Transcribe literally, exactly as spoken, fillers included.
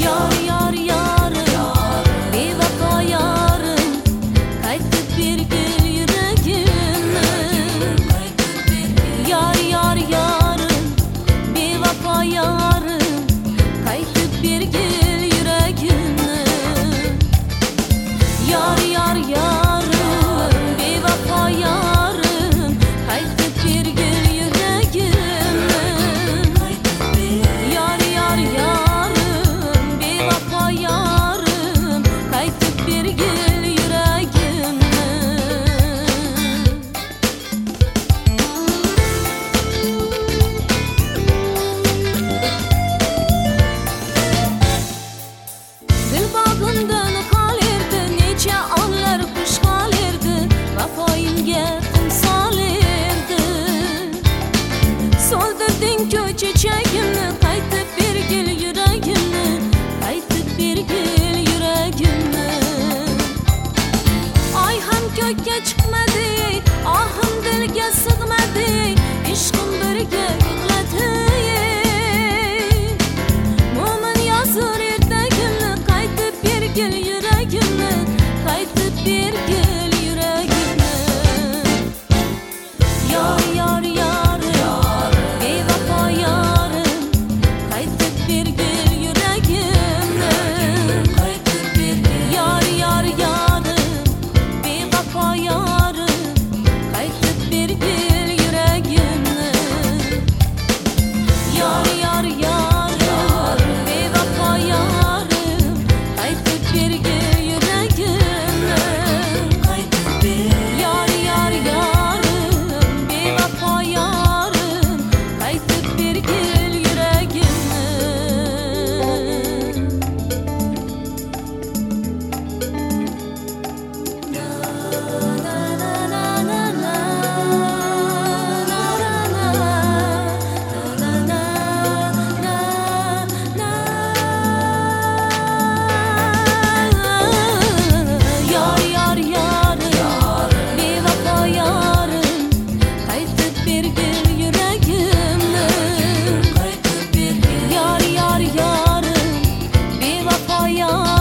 Yar yar yarım, bevafo yarım, qaytib bergil yuragimni. Yar yar yarım, bevafo yarım, qaytib bergil yuragimni. Yar yar yarım, bevafo yarım, qaytib bergil yuragimni. Yar yar yarım, bevafo yarım, qaytib bergil yuragimni. Dil bag'imdan qolardi, necha onlar xush qolardi, vafoyimga qum solardi. So'ldirding ko'k chechagimni, qaytib bergil yuragimni, qaytib bergil yuragimni. Oy ham ko'kka chiqmadi, ohim dilga sig'madi, ishqim birga yig'ladi. Mo'min yozur ertagimni, qaytib bergil yuragimni, qaytib bergil yuragimni. Yor yor yarim, bevafo yarim, qaytib bergil yuragimni. Yor yor yarim, bevafo yarim, qaytib bergil yuragimni. Yor yor yarim, bevafo yarim, qaytib bergil yuragimni. Yor yor yarim, bevafo yarim, qaytib bergil yuragimni. Yar yar yarim, bevafo yarim, qaytib bergil yuragimni. Yar yar yarim, bevafo yarim.